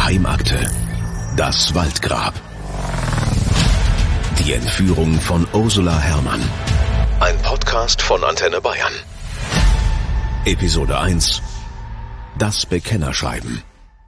Geheimakte. Das Waldgrab. Die Entführung von Ursula Herrmann. Ein Podcast von Antenne Bayern. Episode 1. Das Bekennerschreiben.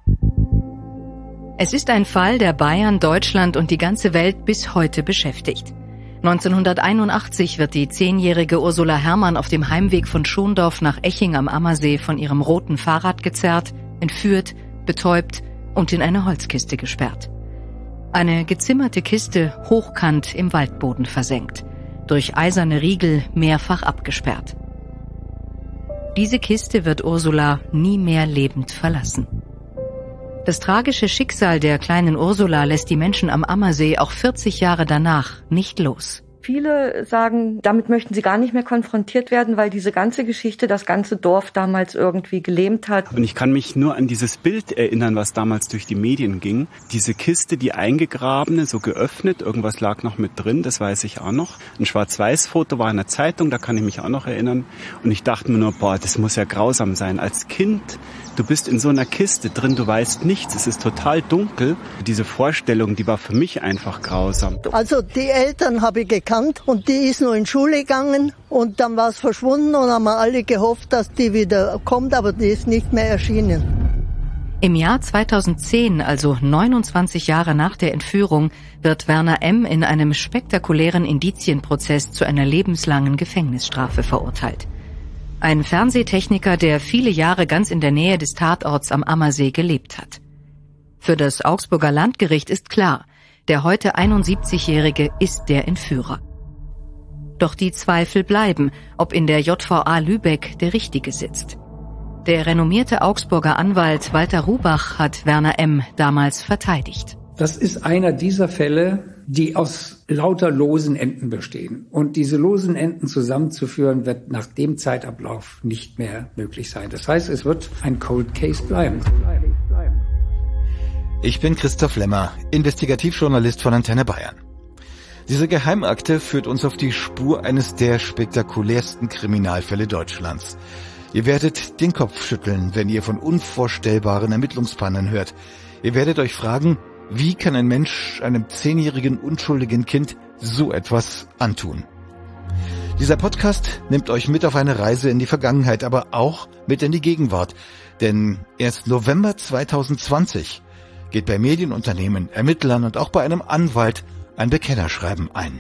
Es ist ein Fall, der Bayern, Deutschland und die ganze Welt bis heute beschäftigt. 1981 wird die 10-jährige Ursula Herrmann auf dem Heimweg von Schondorf nach Eching am Ammersee von ihrem roten Fahrrad gezerrt, entführt, betäubt und in eine Holzkiste gesperrt. Eine gezimmerte Kiste, hochkant im Waldboden versenkt, durch eiserne Riegel mehrfach abgesperrt. Diese Kiste wird Ursula nie mehr lebend verlassen. Das tragische Schicksal der kleinen Ursula lässt die Menschen am Ammersee auch 40 Jahre danach nicht los. Viele sagen, damit möchten sie gar nicht mehr konfrontiert werden, weil diese ganze Geschichte das ganze Dorf damals irgendwie gelähmt hat. Und ich kann mich nur an dieses Bild erinnern, was damals durch die Medien ging. Diese Kiste, die eingegrabene, so geöffnet, irgendwas lag noch mit drin, das weiß ich auch noch. Ein Schwarz-Weiß-Foto war in der Zeitung, da kann ich mich auch noch erinnern. Und ich dachte mir nur, das muss ja grausam sein. Als Kind, du bist in so einer Kiste drin, du weißt nichts, es ist total dunkel. Diese Vorstellung, die war für mich einfach grausam. Also die Eltern habe ich gekannt und die ist nur in Schule gegangen und dann war es verschwunden und haben wir alle gehofft, dass die wieder kommt, aber die ist nicht mehr erschienen. Im Jahr 2010, also 29 Jahre nach der Entführung, wird Werner M. in einem spektakulären Indizienprozess zu einer lebenslangen Gefängnisstrafe verurteilt. Ein Fernsehtechniker, der viele Jahre ganz in der Nähe des Tatorts am Ammersee gelebt hat. Für das Augsburger Landgericht ist klar, der heute 71-Jährige ist der Entführer. Doch die Zweifel bleiben, ob in der JVA Lübeck der Richtige sitzt. Der renommierte Augsburger Anwalt Walter Rubach hat Werner M. damals verteidigt. Das ist einer dieser Fälle, die aus lauter losen Enden bestehen. Und diese losen Enden zusammenzuführen, wird nach dem Zeitablauf nicht mehr möglich sein. Das heißt, es wird ein Cold Case bleiben. Ich bin Christoph Lemmer, Investigativjournalist von Antenne Bayern. Diese Geheimakte führt uns auf die Spur eines der spektakulärsten Kriminalfälle Deutschlands. Ihr werdet den Kopf schütteln, wenn ihr von unvorstellbaren Ermittlungspannen hört. Ihr werdet euch fragen, wie kann ein Mensch einem 10-jährigen unschuldigen Kind so etwas antun? Dieser Podcast nimmt euch mit auf eine Reise in die Vergangenheit, aber auch mit in die Gegenwart. Denn erst November 2020 geht bei Medienunternehmen, Ermittlern und auch bei einem Anwalt ein Bekennerschreiben ein.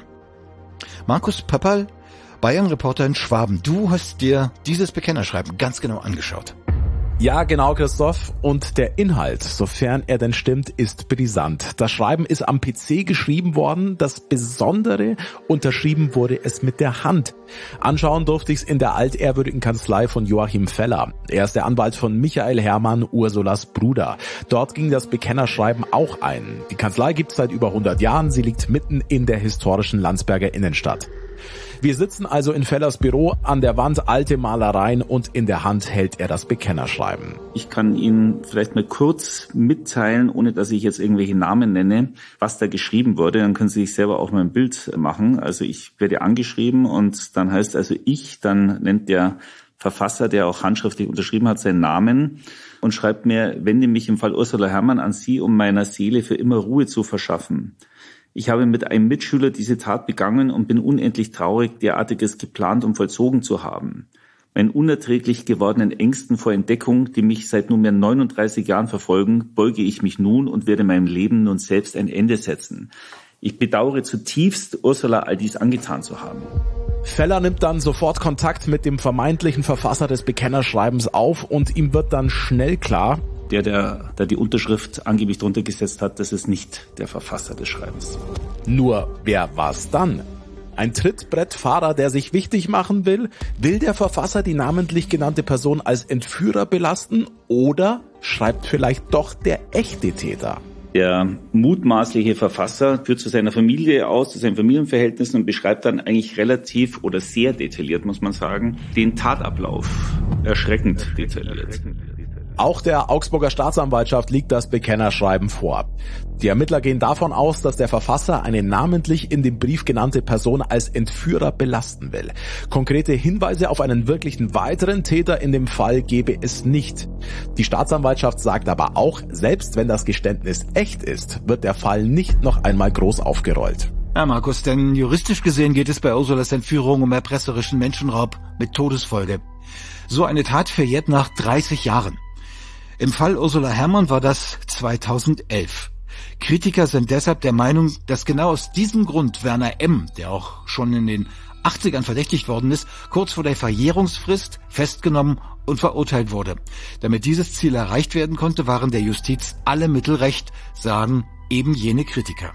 Markus Pöpperl, Bayern-Reporter in Schwaben, du hast dir dieses Bekennerschreiben ganz genau angeschaut. Ja, genau, Christoph. Und der Inhalt, sofern er denn stimmt, ist brisant. Das Schreiben ist am PC geschrieben worden. Das Besondere, unterschrieben wurde es mit der Hand. Anschauen durfte ich es in der altehrwürdigen Kanzlei von Joachim Feller. Er ist der Anwalt von Michael Herrmann, Ursulas Bruder. Dort ging das Bekennerschreiben auch ein. Die Kanzlei gibt es seit über 100 Jahren. Sie liegt mitten in der historischen Landsberger Innenstadt. Wir sitzen also in Fellers Büro, an der Wand alte Malereien und in der Hand hält er das Bekennerschreiben. Ich kann Ihnen vielleicht mal kurz mitteilen, ohne dass ich jetzt irgendwelche Namen nenne, was da geschrieben wurde. Dann können Sie sich selber auch mal ein Bild machen. Also ich werde angeschrieben und dann heißt also dann nennt der Verfasser, der auch handschriftlich unterschrieben hat, seinen Namen und schreibt mir, wende mich im Fall Ursula Herrmann an Sie, um meiner Seele für immer Ruhe zu verschaffen. Ich habe mit einem Mitschüler diese Tat begangen und bin unendlich traurig, derartiges geplant und vollzogen zu haben. Meinen unerträglich gewordenen Ängsten vor Entdeckung, die mich seit nunmehr 39 Jahren verfolgen, beuge ich mich nun und werde meinem Leben nun selbst ein Ende setzen. Ich bedauere zutiefst, Ursula all dies angetan zu haben. Feller nimmt dann sofort Kontakt mit dem vermeintlichen Verfasser des Bekennerschreibens auf und ihm wird dann schnell klar, der die Unterschrift angeblich drunter gesetzt hat, das ist nicht der Verfasser des Schreibens. Nur wer war's dann? Ein Trittbrettfahrer, der sich wichtig machen will? Will der Verfasser die namentlich genannte Person als Entführer belasten? Oder schreibt vielleicht doch der echte Täter? Der mutmaßliche Verfasser führt zu seiner Familie aus, zu seinen Familienverhältnissen und beschreibt dann eigentlich relativ oder sehr detailliert, muss man sagen, den Tatablauf. Erschreckend detailliert. Auch der Augsburger Staatsanwaltschaft liegt das Bekennerschreiben vor. Die Ermittler gehen davon aus, dass der Verfasser eine namentlich in dem Brief genannte Person als Entführer belasten will. Konkrete Hinweise auf einen wirklichen weiteren Täter in dem Fall gebe es nicht. Die Staatsanwaltschaft sagt aber auch, selbst wenn das Geständnis echt ist, wird der Fall nicht noch einmal groß aufgerollt. Ja, Markus, denn juristisch gesehen geht es bei Ursulas Entführung um erpresserischen Menschenraub mit Todesfolge. So eine Tat verjährt nach 30 Jahren. Im Fall Ursula Herrmann war das 2011. Kritiker sind deshalb der Meinung, dass genau aus diesem Grund Werner M., der auch schon in den 80ern verdächtigt worden ist, kurz vor der Verjährungsfrist festgenommen und verurteilt wurde. Damit dieses Ziel erreicht werden konnte, waren der Justiz alle Mittel recht, sagen eben jene Kritiker.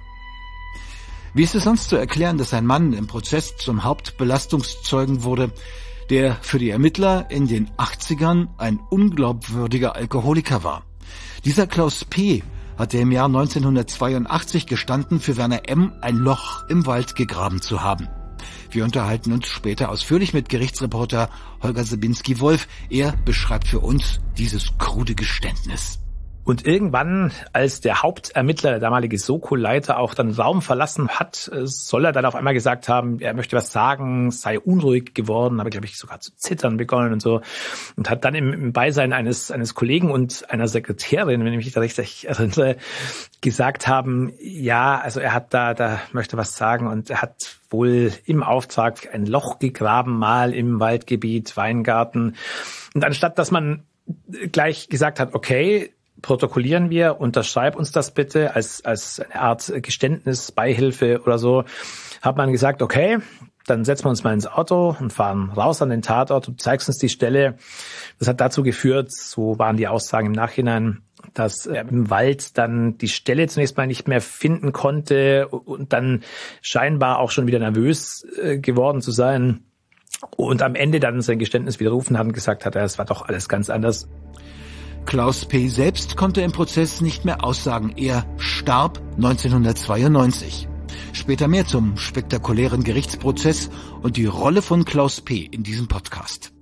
Wie ist es sonst zu erklären, dass ein Mann im Prozess zum Hauptbelastungszeugen wurde, der für die Ermittler in den 80ern ein unglaubwürdiger Alkoholiker war? Dieser Klaus P. hatte im Jahr 1982 gestanden, für Werner M. ein Loch im Wald gegraben zu haben. Wir unterhalten uns später ausführlich mit Gerichtsreporter Holger Sabinski-Wolf. Er beschreibt für uns dieses krude Geständnis. Und irgendwann, als der Hauptermittler, der damalige Soko-Leiter, auch dann Raum verlassen hat, soll er dann auf einmal gesagt haben, er möchte was sagen, sei unruhig geworden, habe, glaube ich, sogar zu zittern begonnen und so. Und hat dann im Beisein eines Kollegen und einer Sekretärin, wenn ich mich da richtig erinnere, gesagt haben, ja, also er hat da möchte was sagen und er hat wohl im Auftrag ein Loch gegraben, mal im Waldgebiet, Weingarten. Und anstatt, dass man gleich gesagt hat, okay, protokollieren wir, unterschreib uns das bitte als eine Art Geständnis, Beihilfe oder so, hat man gesagt, okay, dann setzen wir uns mal ins Auto und fahren raus an den Tatort, du zeigst uns die Stelle. Das hat dazu geführt, so waren die Aussagen im Nachhinein, dass er im Wald dann die Stelle zunächst mal nicht mehr finden konnte und dann scheinbar auch schon wieder nervös geworden zu sein und am Ende dann sein Geständnis widerrufen hat und gesagt hat, es war doch alles ganz anders. Klaus P. selbst konnte im Prozess nicht mehr aussagen. Er starb 1992. Später mehr zum spektakulären Gerichtsprozess und die Rolle von Klaus P. in diesem Podcast.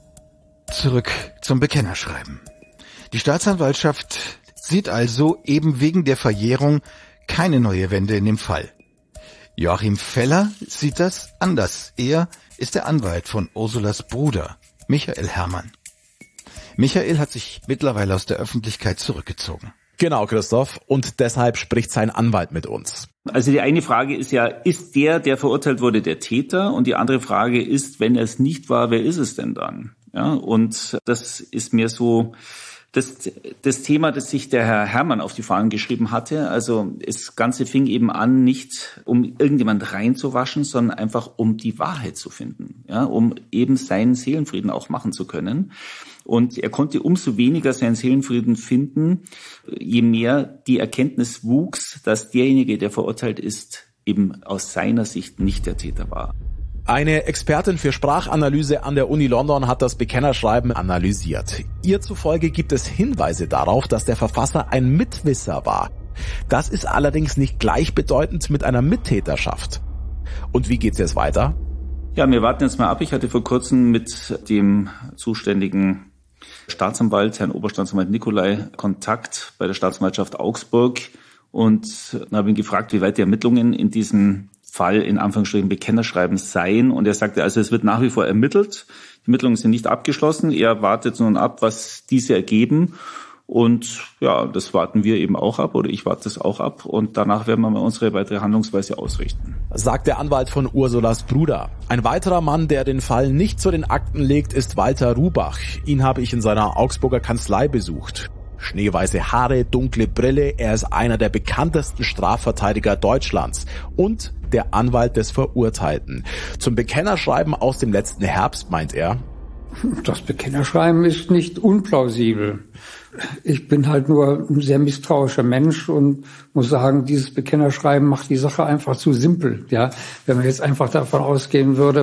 Zurück zum Bekennerschreiben. Die Staatsanwaltschaft sieht also eben wegen der Verjährung keine neue Wende in dem Fall. Joachim Feller sieht das anders. Er ist der Anwalt von Ursulas Bruder, Michael Herrmann. Michael hat sich mittlerweile aus der Öffentlichkeit zurückgezogen. Genau, Christoph. Und deshalb spricht sein Anwalt mit uns. Also die eine Frage ist ja, ist der verurteilt wurde, der Täter? Und die andere Frage ist, wenn er es nicht war, wer ist es denn dann? Ja, und das ist mir so das Thema, das sich der Herr Herrmann auf die Fahnen geschrieben hatte. Also das Ganze fing eben an, nicht um irgendjemand reinzuwaschen, sondern einfach um die Wahrheit zu finden, ja, um eben seinen Seelenfrieden auch machen zu können. Und er konnte umso weniger seinen Seelenfrieden finden, je mehr die Erkenntnis wuchs, dass derjenige, der verurteilt ist, eben aus seiner Sicht nicht der Täter war. Eine Expertin für Sprachanalyse an der Uni London hat das Bekennerschreiben analysiert. Ihr zufolge gibt es Hinweise darauf, dass der Verfasser ein Mitwisser war. Das ist allerdings nicht gleichbedeutend mit einer Mittäterschaft. Und wie geht's jetzt weiter? Ja, wir warten jetzt mal ab. Ich hatte vor kurzem mit dem zuständigen Staatsanwalt, Herrn Oberstaatsanwalt Nicolai, Kontakt bei der Staatsanwaltschaft Augsburg und habe ihn gefragt, wie weit die Ermittlungen in diesem Fall in Anführungsstrichen Bekennerschreiben seien. Und er sagte, also es wird nach wie vor ermittelt. Die Ermittlungen sind nicht abgeschlossen. Er wartet nun ab, was diese ergeben. Und ja, das warten wir eben auch ab, oder ich warte es auch ab. Und danach werden wir mal unsere weitere Handlungsweise ausrichten. Sagt der Anwalt von Ursulas Bruder. Ein weiterer Mann, der den Fall nicht zu den Akten legt, ist Walter Rubach. Ihn habe ich in seiner Augsburger Kanzlei besucht. Schneeweiße Haare, dunkle Brille, er ist einer der bekanntesten Strafverteidiger Deutschlands und der Anwalt des Verurteilten. Zum Bekennerschreiben aus dem letzten Herbst meint er: Das Bekennerschreiben ist nicht unplausibel. Ich bin halt nur ein sehr misstrauischer Mensch und muss sagen, dieses Bekennerschreiben macht die Sache einfach zu simpel. Ja, wenn man jetzt einfach davon ausgehen würde,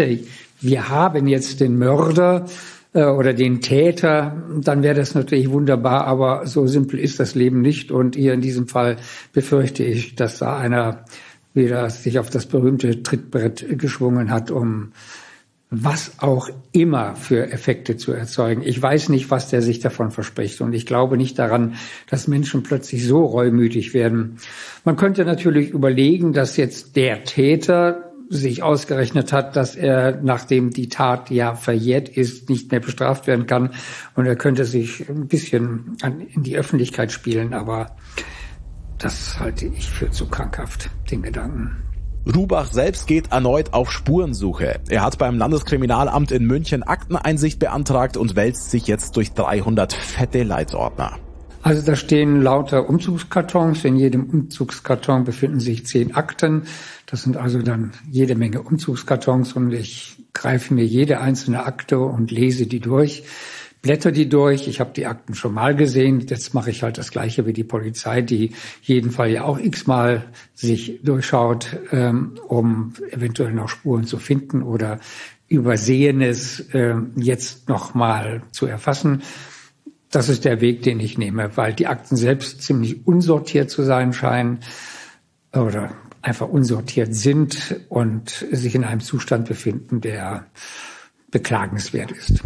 wir haben jetzt den Mörder oder den Täter, dann wäre das natürlich wunderbar, aber so simpel ist das Leben nicht. Und hier in diesem Fall befürchte ich, dass da einer wieder sich auf das berühmte Trittbrett geschwungen hat, um was auch immer für Effekte zu erzeugen. Ich weiß nicht, was der sich davon verspricht. Und ich glaube nicht daran, dass Menschen plötzlich so reumütig werden. Man könnte natürlich überlegen, dass jetzt der Täter sich ausgerechnet hat, dass er, nachdem die Tat ja verjährt ist, nicht mehr bestraft werden kann. Und er könnte sich ein bisschen in die Öffentlichkeit spielen. Aber das halte ich für zu krankhaft, den Gedanken. Rubach selbst geht erneut auf Spurensuche. Er hat beim Landeskriminalamt in München Akteneinsicht beantragt und wälzt sich jetzt durch 300 fette Leitsordner. Also da stehen lauter Umzugskartons. In jedem Umzugskarton befinden sich 10 Akten. Das sind also dann jede Menge Umzugskartons und ich greife mir jede einzelne Akte und lese die durch. Blätter die durch. Ich habe die Akten schon mal gesehen. Jetzt mache ich halt das Gleiche wie die Polizei, die jeden Fall ja auch x-mal sich durchschaut, um eventuell noch Spuren zu finden oder Übersehenes jetzt noch mal zu erfassen. Das ist der Weg, den ich nehme, weil die Akten selbst ziemlich unsortiert zu sein scheinen oder einfach unsortiert sind und sich in einem Zustand befinden, der beklagenswert ist.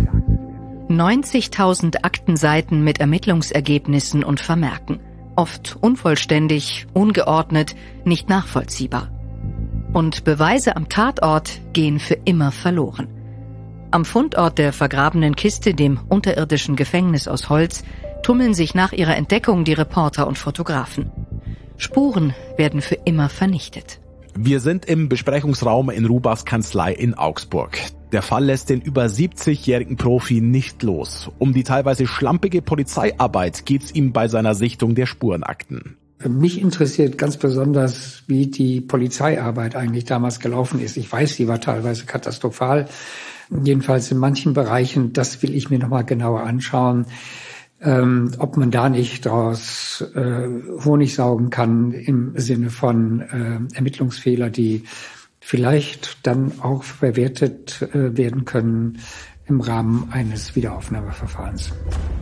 90.000 Aktenseiten mit Ermittlungsergebnissen und Vermerken. Oft unvollständig, ungeordnet, nicht nachvollziehbar. Und Beweise am Tatort gehen für immer verloren. Am Fundort der vergrabenen Kiste, dem unterirdischen Gefängnis aus Holz, tummeln sich nach ihrer Entdeckung die Reporter und Fotografen. Spuren werden für immer vernichtet. Wir sind im Besprechungsraum in Rubachs Kanzlei in Augsburg. Der Fall lässt den über 70-jährigen Profi nicht los. Um die teilweise schlampige Polizeiarbeit geht's ihm bei seiner Sichtung der Spurenakten. Mich interessiert ganz besonders, wie die Polizeiarbeit eigentlich damals gelaufen ist. Ich weiß, sie war teilweise katastrophal. Jedenfalls in manchen Bereichen, das will ich mir nochmal genauer anschauen, ob man da nicht daraus Honig saugen kann im Sinne von Ermittlungsfehler, die vielleicht dann auch verwertet werden können im Rahmen eines Wiederaufnahmeverfahrens.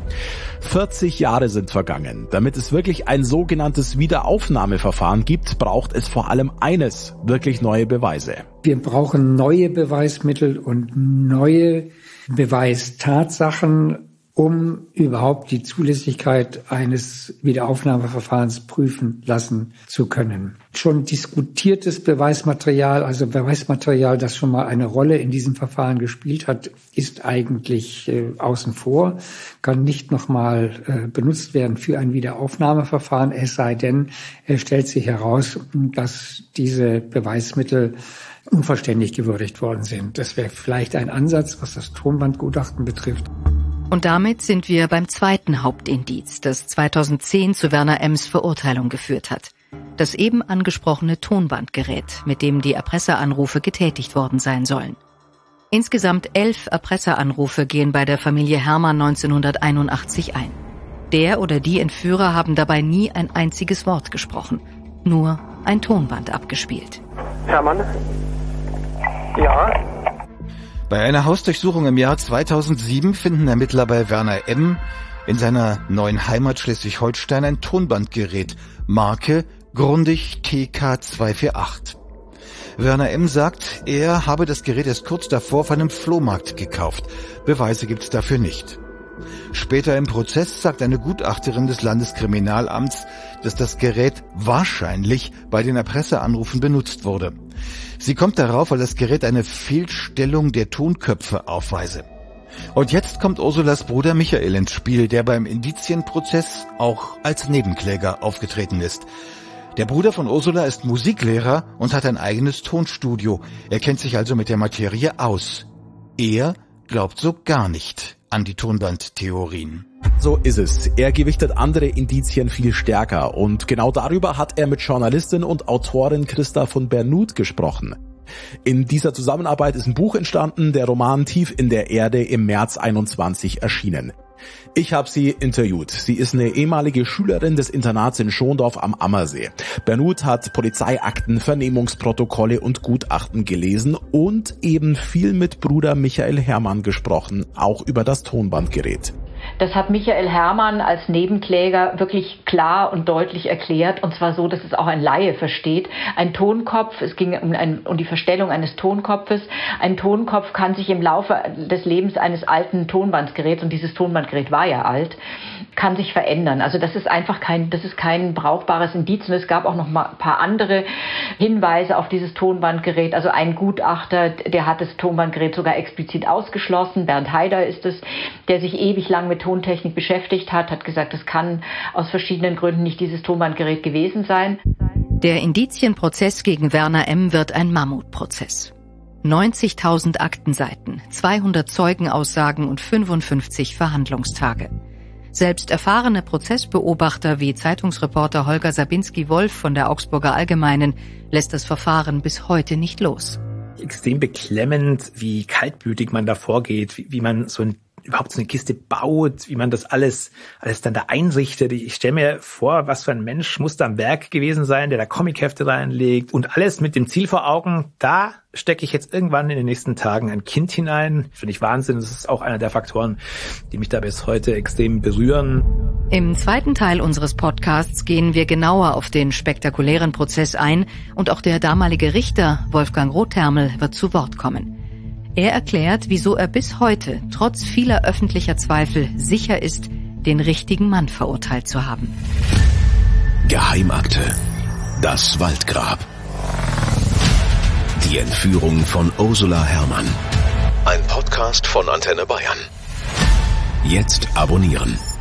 40 Jahre sind vergangen. Damit es wirklich ein sogenanntes Wiederaufnahmeverfahren gibt, braucht es vor allem eines, wirklich neue Beweise. Wir brauchen neue Beweismittel und neue Beweistatsachen, um überhaupt die Zulässigkeit eines Wiederaufnahmeverfahrens prüfen lassen zu können. Schon diskutiertes Beweismaterial, also Beweismaterial, das schon mal eine Rolle in diesem Verfahren gespielt hat, ist eigentlich außen vor, kann nicht nochmal benutzt werden für ein Wiederaufnahmeverfahren, es sei denn, es stellt sich heraus, dass diese Beweismittel unvollständig gewürdigt worden sind. Das wäre vielleicht ein Ansatz, was das Tonbandgutachten betrifft. Und damit sind wir beim zweiten Hauptindiz, das 2010 zu Werner M.'s Verurteilung geführt hat. Das eben angesprochene Tonbandgerät, mit dem die Erpresseranrufe getätigt worden sein sollen. Insgesamt 11 Erpresseranrufe gehen bei der Familie Hermann 1981 ein. Der oder die Entführer haben dabei nie ein einziges Wort gesprochen, nur ein Tonband abgespielt. Hermann? Ja? Bei einer Hausdurchsuchung im Jahr 2007 finden Ermittler bei Werner M. in seiner neuen Heimat Schleswig-Holstein ein Tonbandgerät, Marke Grundig TK248. Werner M. sagt, er habe das Gerät erst kurz davor auf einem Flohmarkt gekauft. Beweise gibt's dafür nicht. Später im Prozess sagt eine Gutachterin des Landeskriminalamts, dass das Gerät wahrscheinlich bei den Erpresseranrufen benutzt wurde. Sie kommt darauf, weil das Gerät eine Fehlstellung der Tonköpfe aufweise. Und jetzt kommt Ursulas Bruder Michael ins Spiel, der beim Indizienprozess auch als Nebenkläger aufgetreten ist. Der Bruder von Ursula ist Musiklehrer und hat ein eigenes Tonstudio. Er kennt sich also mit der Materie aus. Er glaubt so gar nicht an die Tonbandtheorien. So ist es. Er gewichtet andere Indizien viel stärker und genau darüber hat er mit Journalistin und Autorin Christa von Bernhut gesprochen. In dieser Zusammenarbeit ist ein Buch entstanden, der Roman Tief in der Erde, im März 21 erschienen. Ich habe sie interviewt. Sie ist eine ehemalige Schülerin des Internats in Schondorf am Ammersee. Bernhut hat Polizeiakten, Vernehmungsprotokolle und Gutachten gelesen und eben viel mit Bruder Michael Hermann gesprochen, auch über das Tonbandgerät. Das hat Michael Herrmann als Nebenkläger wirklich klar und deutlich erklärt, und zwar so, dass es auch ein Laie versteht. Ein Tonkopf, es ging um die Verstellung eines Tonkopfes. Ein Tonkopf kann sich im Laufe des Lebens eines alten Tonbandgeräts, und dieses Tonbandgerät war ja alt, kann sich verändern. Also das ist einfach kein brauchbares Indiz. Und es gab auch noch mal ein paar andere Hinweise auf dieses Tonbandgerät. Also ein Gutachter, der hat das Tonbandgerät sogar explizit ausgeschlossen. Bernd Haider ist es, der sich ewig lang mit Tontechnik beschäftigt hat gesagt, das kann aus verschiedenen Gründen nicht dieses Tonbandgerät gewesen sein. Der Indizienprozess gegen Werner M. wird ein Mammutprozess. 90.000 Aktenseiten, 200 Zeugenaussagen und 55 Verhandlungstage. Selbst erfahrene Prozessbeobachter wie Zeitungsreporter Holger Sabinski-Wolf von der Augsburger Allgemeinen lässt das Verfahren bis heute nicht los. Extrem beklemmend, wie kaltblütig man da vorgeht, wie man überhaupt so eine Kiste baut, wie man das alles dann da einrichtet. Ich stelle mir vor, was für ein Mensch muss da am Werk gewesen sein, der da Comichefte reinlegt und alles mit dem Ziel vor Augen, da stecke ich jetzt irgendwann in den nächsten Tagen ein Kind hinein. Finde ich Wahnsinn. Das ist auch einer der Faktoren, die mich da bis heute extrem berühren. Im zweiten Teil unseres Podcasts gehen wir genauer auf den spektakulären Prozess ein und auch der damalige Richter Wolfgang Rothermel wird zu Wort kommen. Er erklärt, wieso er bis heute, trotz vieler öffentlicher Zweifel, sicher ist, den richtigen Mann verurteilt zu haben. Geheimakte. Das Waldgrab. Die Entführung von Ursula Herrmann. Ein Podcast von Antenne Bayern. Jetzt abonnieren.